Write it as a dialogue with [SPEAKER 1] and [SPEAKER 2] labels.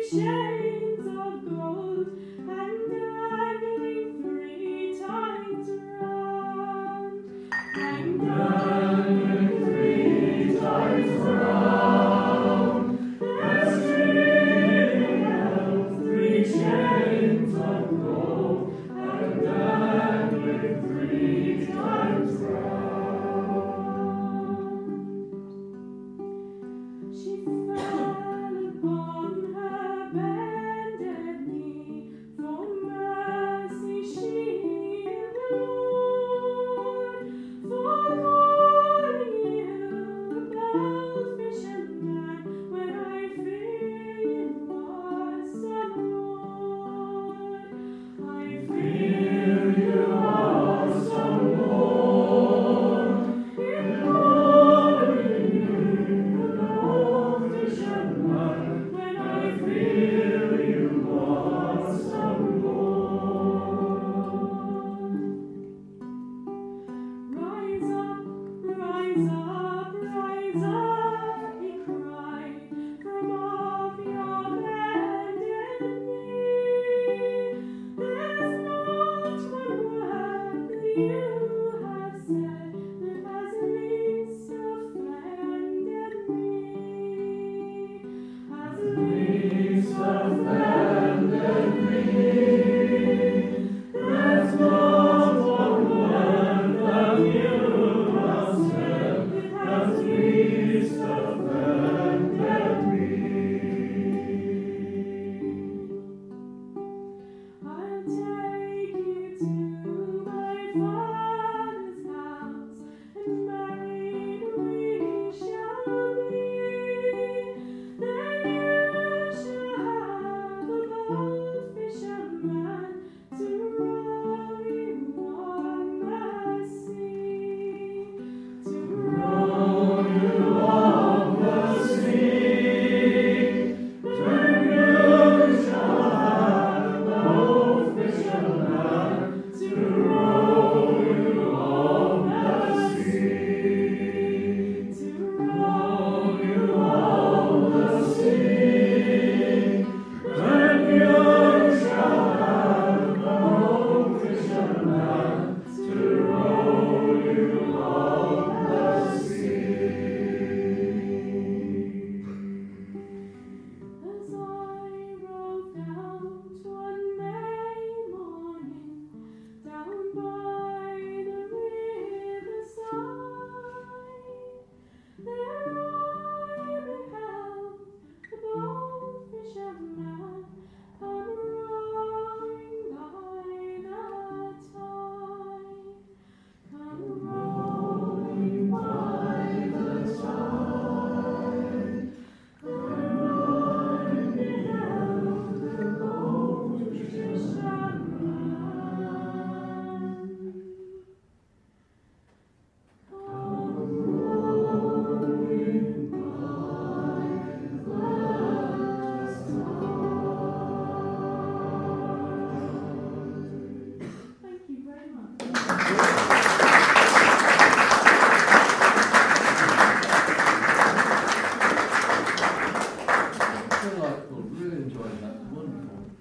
[SPEAKER 1] chains of gold and dangling 3 times round. And dangling 3 times round. As streaming out 3 chains of gold and dangling 3 times round. She fell upon her bended knee, for mercy she implored. For calling you about fisherman, when I fear you are some Lord. I fear you are some Lord. In calling you about fisherman, when I fear you are some Lord. Rise up, rise up, rise up, he cried, from off your bended knee. There's not one word that you have said that has least offended me, has least offended